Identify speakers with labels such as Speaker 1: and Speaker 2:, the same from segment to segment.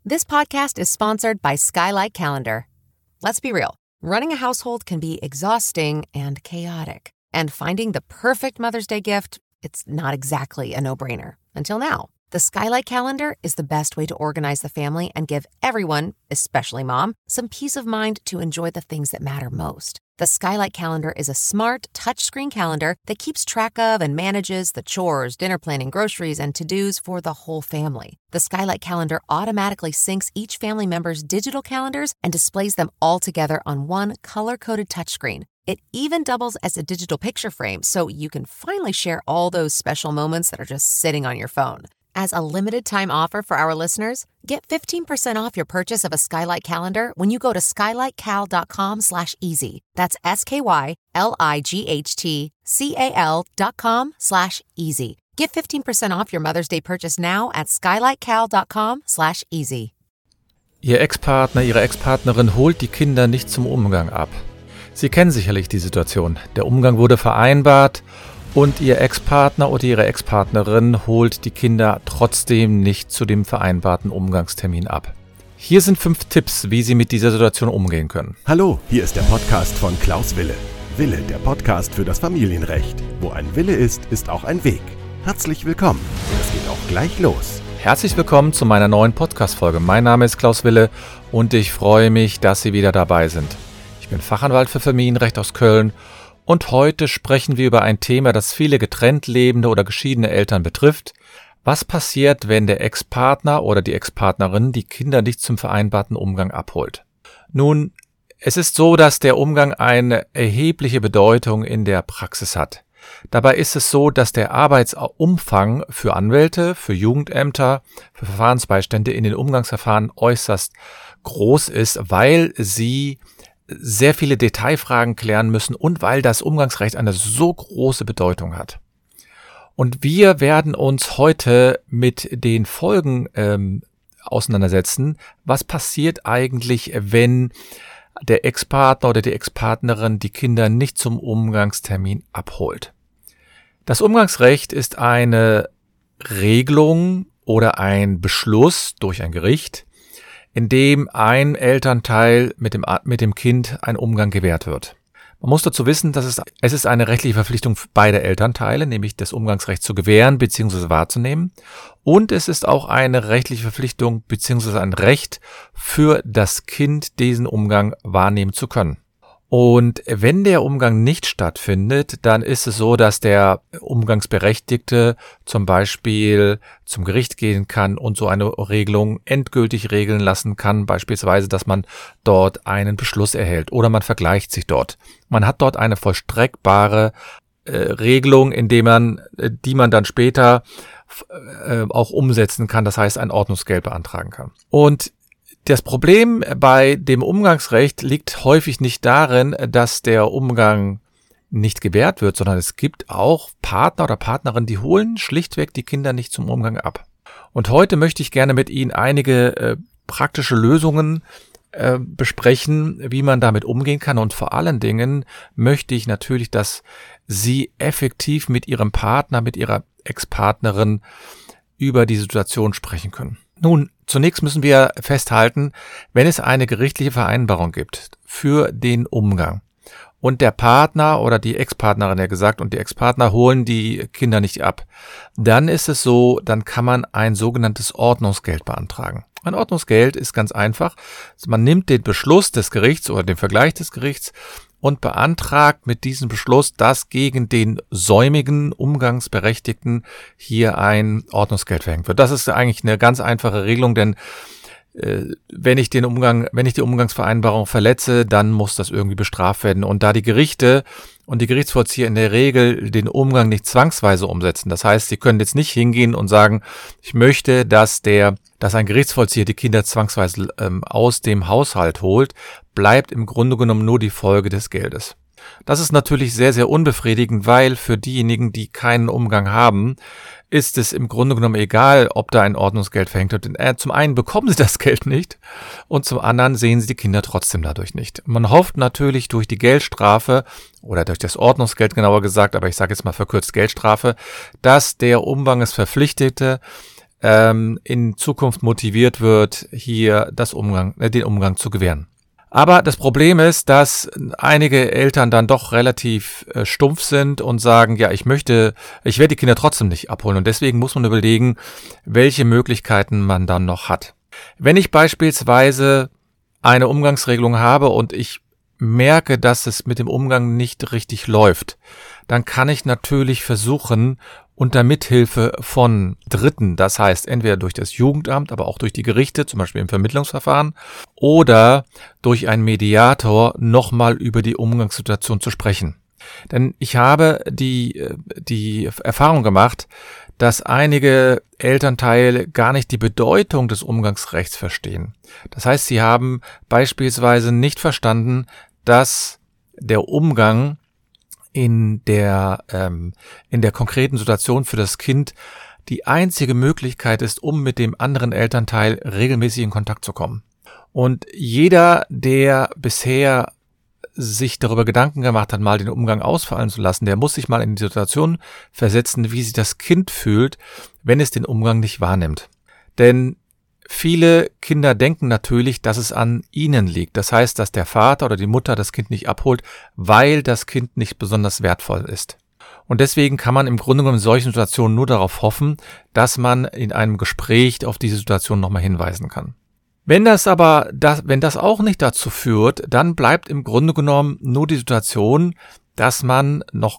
Speaker 1: This podcast is sponsored by Skylight Calendar. Let's be real. Running a household can be exhausting and chaotic. And finding the perfect Mother's Day gift, it's not exactly a no-brainer. Until now. The Skylight Calendar is the best way to organize the family and give everyone, especially mom, some peace of mind to enjoy the things that matter most. The Skylight Calendar is a smart, touchscreen calendar that keeps track of and manages the chores, dinner planning, groceries, and to-dos for the whole family. The Skylight Calendar automatically syncs each family member's digital calendars and displays them all together on one color-coded touchscreen. It even doubles as a digital picture frame, so you can finally share all those special moments that are just sitting on your phone. As a limited-time offer for our listeners, get 15% off your purchase of a Skylight Calendar when you go to skylightcal.com/easy. That's SKYLIGHTCAL.com/easy. Get 15% off your Mother's Day purchase now at skylightcal.com/easy.
Speaker 2: Ihr Ex-Partner, Ihre Ex-Partnerin holt die Kinder nicht zum Umgang ab. Sie kennen sicherlich die Situation. Der Umgang wurde vereinbart und Ihr Ex-Partner oder Ihre Ex-Partnerin holt die Kinder trotzdem nicht zu dem vereinbarten Umgangstermin ab. Hier sind 5 Tipps, wie Sie mit dieser Situation umgehen können.
Speaker 3: Hallo, hier ist der Podcast von Klaus Wille. Wille, der Podcast für das Familienrecht. Wo ein Wille ist, ist auch ein Weg. Herzlich willkommen. Es geht auch gleich los.
Speaker 2: Herzlich willkommen zu meiner neuen Podcast-Folge. Mein Name ist Klaus Wille und ich freue mich, dass Sie wieder dabei sind. Ich bin Fachanwalt für Familienrecht aus Köln und heute sprechen wir über ein Thema, das viele getrennt lebende oder geschiedene Eltern betrifft. Was passiert, wenn der Ex-Partner oder die Ex-Partnerin die Kinder nicht zum vereinbarten Umgang abholt? Nun, es ist so, dass der Umgang eine erhebliche Bedeutung in der Praxis hat. Dabei ist es so, dass der Arbeitsumfang für Anwälte, für Jugendämter, für Verfahrensbeistände in den Umgangsverfahren äußerst groß ist, weil sie sehr viele Detailfragen klären müssen und weil das Umgangsrecht eine so große Bedeutung hat. Und wir werden uns heute mit den Folgen auseinandersetzen. Was passiert eigentlich, wenn der Ex-Partner oder die Ex-Partnerin die Kinder nicht zum Umgangstermin abholt? Das Umgangsrecht ist eine Regelung oder ein Beschluss durch ein Gericht, in dem ein Elternteil mit dem Kind ein Umgang gewährt wird. Man muss dazu wissen, dass es ist eine rechtliche Verpflichtung beider Elternteile, nämlich das Umgangsrecht zu gewähren bzw. wahrzunehmen. Und es ist auch eine rechtliche Verpflichtung bzw. ein Recht für das Kind, diesen Umgang wahrnehmen zu können. Und wenn der Umgang nicht stattfindet, dann ist es so, dass der Umgangsberechtigte zum Beispiel zum Gericht gehen kann und so eine Regelung endgültig regeln lassen kann, beispielsweise, dass man dort einen Beschluss erhält oder man vergleicht sich dort. Man hat dort eine vollstreckbare Regelung, die man dann später auch umsetzen kann, das heißt ein Ordnungsgeld beantragen kann. Und das Problem bei dem Umgangsrecht liegt häufig nicht darin, dass der Umgang nicht gewährt wird, sondern es gibt auch Partner oder Partnerinnen, die holen schlichtweg die Kinder nicht zum Umgang ab. Und heute möchte ich gerne mit Ihnen einige praktische Lösungen besprechen, wie man damit umgehen kann. Und vor allen Dingen möchte ich natürlich, dass Sie effektiv mit Ihrem Partner, mit Ihrer Ex-Partnerin über die Situation sprechen können. Nun, zunächst müssen wir festhalten, wenn es eine gerichtliche Vereinbarung gibt für den Umgang und der Partner oder die Ex-Partnerin, ja gesagt, und die Ex-Partner holen die Kinder nicht ab, dann ist es so, dann kann man ein sogenanntes Ordnungsgeld beantragen. Ein Ordnungsgeld ist ganz einfach. Man nimmt den Beschluss des Gerichts oder den Vergleich des Gerichts und beantragt mit diesem Beschluss, dass gegen den säumigen Umgangsberechtigten hier ein Ordnungsgeld verhängt wird. Das ist eigentlich eine ganz einfache Regelung, denn wenn ich die Umgangsvereinbarung verletze, dann muss das irgendwie bestraft werden. Und da die Gerichte und die Gerichtsvollzieher in der Regel den Umgang nicht zwangsweise umsetzen, das heißt, sie können jetzt nicht hingehen und sagen, ich möchte, dass ein Gerichtsvollzieher die Kinder zwangsweise aus dem Haushalt holt, bleibt im Grunde genommen nur die Folge des Geldes. Das ist natürlich sehr, sehr unbefriedigend, weil für diejenigen, die keinen Umgang haben, ist es im Grunde genommen egal, ob da ein Ordnungsgeld verhängt wird. Zum einen bekommen sie das Geld nicht und zum anderen sehen sie die Kinder trotzdem dadurch nicht. Man hofft natürlich durch die Geldstrafe oder durch das Ordnungsgeld genauer gesagt, aber ich sage jetzt mal verkürzt Geldstrafe, dass der Umgangsverpflichtete in Zukunft motiviert wird, hier den Umgang zu gewähren. Aber das Problem ist, dass einige Eltern dann doch relativ stumpf sind und sagen, ja, ich werde die Kinder trotzdem nicht abholen. Und deswegen muss man überlegen, welche Möglichkeiten man dann noch hat. Wenn ich beispielsweise eine Umgangsregelung habe und ich merke, dass es mit dem Umgang nicht richtig läuft, dann kann ich natürlich versuchen, unter Mithilfe von Dritten, das heißt entweder durch das Jugendamt, aber auch durch die Gerichte, zum Beispiel im Vermittlungsverfahren, oder durch einen Mediator nochmal über die Umgangssituation zu sprechen. Denn ich habe die Erfahrung gemacht, dass einige Elternteile gar nicht die Bedeutung des Umgangsrechts verstehen. Das heißt, sie haben beispielsweise nicht verstanden, dass der Umgang in der konkreten Situation für das Kind die einzige Möglichkeit ist, um mit dem anderen Elternteil regelmäßig in Kontakt zu kommen. Und jeder, der bisher sich darüber Gedanken gemacht hat, mal den Umgang ausfallen zu lassen, der muss sich mal in die Situation versetzen, wie sich das Kind fühlt, wenn es den Umgang nicht wahrnimmt. Denn viele Kinder denken natürlich, dass es an ihnen liegt. Das heißt, dass der Vater oder die Mutter das Kind nicht abholt, weil das Kind nicht besonders wertvoll ist. Und deswegen kann man im Grunde genommen in solchen Situationen nur darauf hoffen, dass man in einem Gespräch auf diese Situation nochmal hinweisen kann. Wenn das auch nicht dazu führt, dann bleibt im Grunde genommen nur die Situation, dass man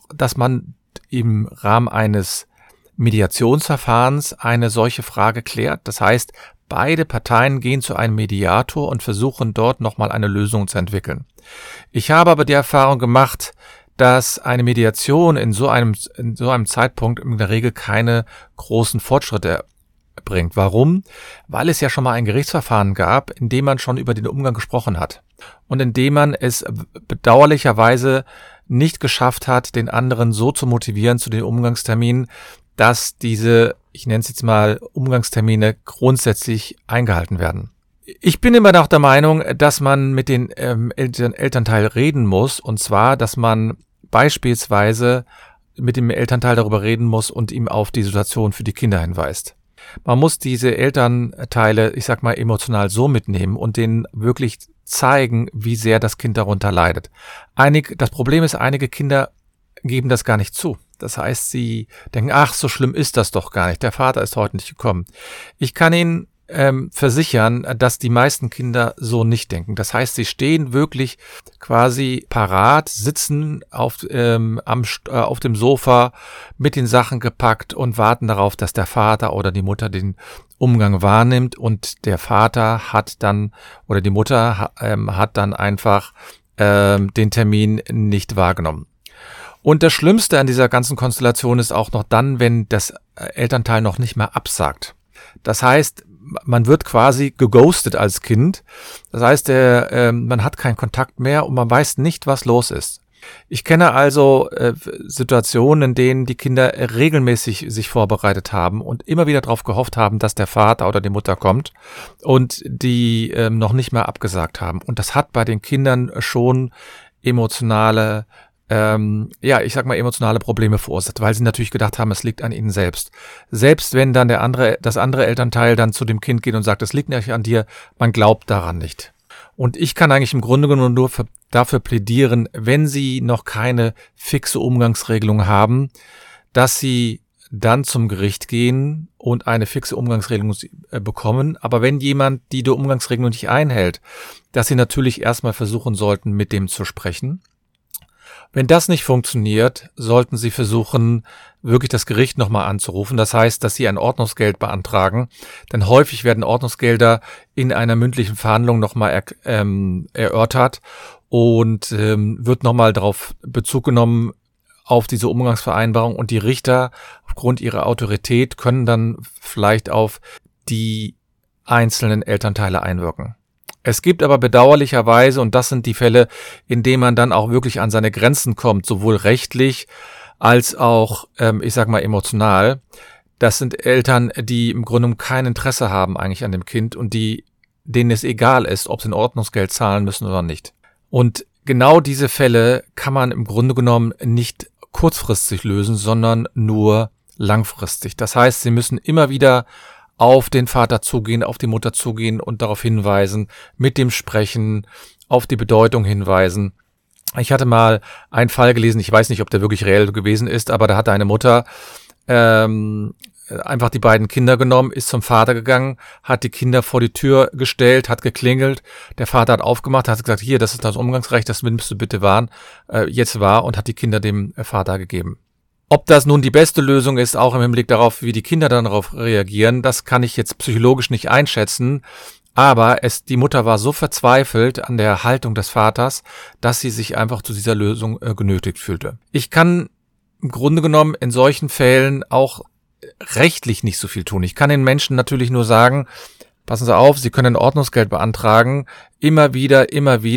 Speaker 2: im Rahmen eines Mediationsverfahrens eine solche Frage klärt. Das heißt, beide Parteien gehen zu einem Mediator und versuchen dort nochmal eine Lösung zu entwickeln. Ich habe aber die Erfahrung gemacht, dass eine Mediation in so einem Zeitpunkt in der Regel keine großen Fortschritte bringt. Warum? Weil es ja schon mal ein Gerichtsverfahren gab, in dem man schon über den Umgang gesprochen hat und in dem man es bedauerlicherweise nicht geschafft hat, den anderen so zu motivieren zu den Umgangsterminen, dass diese, ich nenne es jetzt mal, Umgangstermine grundsätzlich eingehalten werden. Ich bin immer noch der Meinung, dass man mit den Elternteil reden muss, und zwar, dass man beispielsweise mit dem Elternteil darüber reden muss und ihm auf die Situation für die Kinder hinweist. Man muss diese Elternteile, ich sag mal, emotional so mitnehmen und denen wirklich zeigen, wie sehr das Kind darunter leidet. Das Problem ist, einige Kinder geben das gar nicht zu. Das heißt, sie denken, ach, so schlimm ist das doch gar nicht. Der Vater ist heute nicht gekommen. Ich kann Ihnen versichern, dass die meisten Kinder so nicht denken. Das heißt, sie stehen wirklich quasi parat, sitzen auf dem Sofa mit den Sachen gepackt und warten darauf, dass der Vater oder die Mutter den Umgang wahrnimmt, und der Vater hat dann oder die Mutter hat dann einfach den Termin nicht wahrgenommen. Und das Schlimmste an dieser ganzen Konstellation ist auch noch dann, wenn das Elternteil noch nicht mehr absagt. Das heißt, man wird quasi geghostet als Kind. Das heißt, man hat keinen Kontakt mehr und man weiß nicht, was los ist. Ich kenne also Situationen, in denen die Kinder regelmäßig sich vorbereitet haben und immer wieder darauf gehofft haben, dass der Vater oder die Mutter kommt, und die noch nicht mal abgesagt haben. Und das hat bei den Kindern schon emotionale Probleme verursacht, weil sie natürlich gedacht haben, es liegt an ihnen selbst. Selbst wenn dann das andere Elternteil dann zu dem Kind geht und sagt, es liegt nicht an dir, man glaubt daran nicht. Und ich kann eigentlich im Grunde genommen nur dafür plädieren, wenn Sie noch keine fixe Umgangsregelung haben, dass Sie dann zum Gericht gehen und eine fixe Umgangsregelung bekommen. Aber wenn jemand die Umgangsregelung nicht einhält, dass Sie natürlich erstmal versuchen sollten, mit dem zu sprechen. Wenn das nicht funktioniert, sollten Sie versuchen, wirklich das Gericht nochmal anzurufen. Das heißt, dass Sie ein Ordnungsgeld beantragen, denn häufig werden Ordnungsgelder in einer mündlichen Verhandlung nochmal erörtert und wird nochmal darauf Bezug genommen auf diese Umgangsvereinbarung, und die Richter aufgrund ihrer Autorität können dann vielleicht auf die einzelnen Elternteile einwirken. Es gibt aber bedauerlicherweise, und das sind die Fälle, in denen man dann auch wirklich an seine Grenzen kommt, sowohl rechtlich als auch, emotional. Das sind Eltern, die im Grunde kein Interesse haben eigentlich an dem Kind und denen es egal ist, ob sie ein Ordnungsgeld zahlen müssen oder nicht. Und genau diese Fälle kann man im Grunde genommen nicht kurzfristig lösen, sondern nur langfristig. Das heißt, sie müssen immer wieder auf den Vater zugehen, auf die Mutter zugehen und darauf hinweisen, mit dem Sprechen, auf die Bedeutung hinweisen. Ich hatte mal einen Fall gelesen, ich weiß nicht, ob der wirklich reell gewesen ist, aber da hatte eine Mutter einfach die beiden Kinder genommen, ist zum Vater gegangen, hat die Kinder vor die Tür gestellt, hat geklingelt, der Vater hat aufgemacht, hat gesagt, hier, das ist das Umgangsrecht, das nimmst du bitte wahr, jetzt wahr, und hat die Kinder dem Vater gegeben. Ob das nun die beste Lösung ist, auch im Hinblick darauf, wie die Kinder dann darauf reagieren, das kann ich jetzt psychologisch nicht einschätzen, aber die Mutter war so verzweifelt an der Haltung des Vaters, dass sie sich einfach zu dieser Lösung genötigt fühlte. Ich kann im Grunde genommen in solchen Fällen auch rechtlich nicht so viel tun. Ich kann den Menschen natürlich nur sagen, passen Sie auf, Sie können Ordnungsgeld beantragen, immer wieder,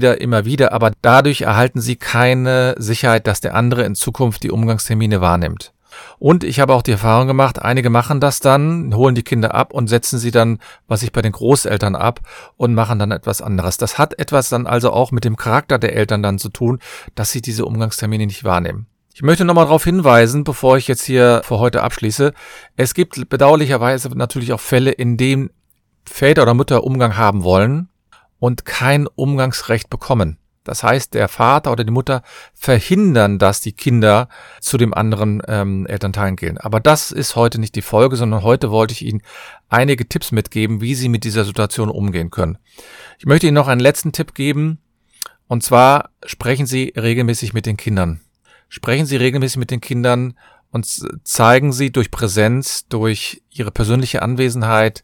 Speaker 2: aber dadurch erhalten Sie keine Sicherheit, dass der andere in Zukunft die Umgangstermine wahrnimmt. Und ich habe auch die Erfahrung gemacht, einige machen das dann, holen die Kinder ab und setzen sie dann, was ich bei den Großeltern ab, und machen dann etwas anderes. Das hat etwas dann also auch mit dem Charakter der Eltern dann zu tun, dass sie diese Umgangstermine nicht wahrnehmen. Ich möchte nochmal darauf hinweisen, bevor ich jetzt hier für heute abschließe, es gibt bedauerlicherweise natürlich auch Fälle, in denen Väter oder Mütter Umgang haben wollen und kein Umgangsrecht bekommen. Das heißt, der Vater oder die Mutter verhindern, dass die Kinder zu dem anderen Elternteil gehen. Aber das ist heute nicht die Folge, sondern heute wollte ich Ihnen einige Tipps mitgeben, wie Sie mit dieser Situation umgehen können. Ich möchte Ihnen noch einen letzten Tipp geben, und zwar sprechen Sie regelmäßig mit den Kindern. Sprechen Sie regelmäßig mit den Kindern und zeigen Sie durch Präsenz, durch Ihre persönliche Anwesenheit,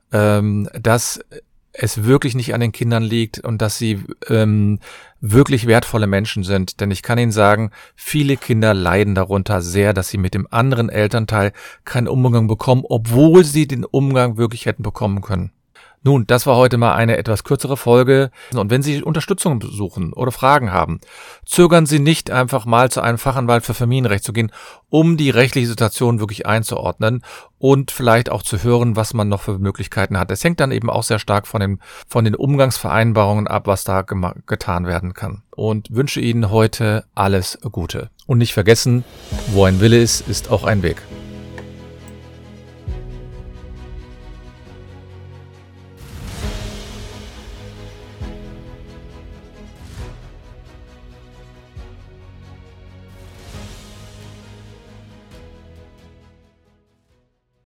Speaker 2: dass es wirklich nicht an den Kindern liegt und dass sie wirklich wertvolle Menschen sind. Denn ich kann Ihnen sagen, viele Kinder leiden darunter sehr, dass sie mit dem anderen Elternteil keinen Umgang bekommen, obwohl sie den Umgang wirklich hätten bekommen können. Nun, das war heute mal eine etwas kürzere Folge. Und wenn Sie Unterstützung suchen oder Fragen haben, zögern Sie nicht, einfach mal zu einem Fachanwalt für Familienrecht zu gehen, um die rechtliche Situation wirklich einzuordnen und vielleicht auch zu hören, was man noch für Möglichkeiten hat. Es hängt dann eben auch sehr stark von den Umgangsvereinbarungen ab, was da getan werden kann. Und wünsche Ihnen heute alles Gute. Und nicht vergessen, wo ein Wille ist, ist auch ein Weg.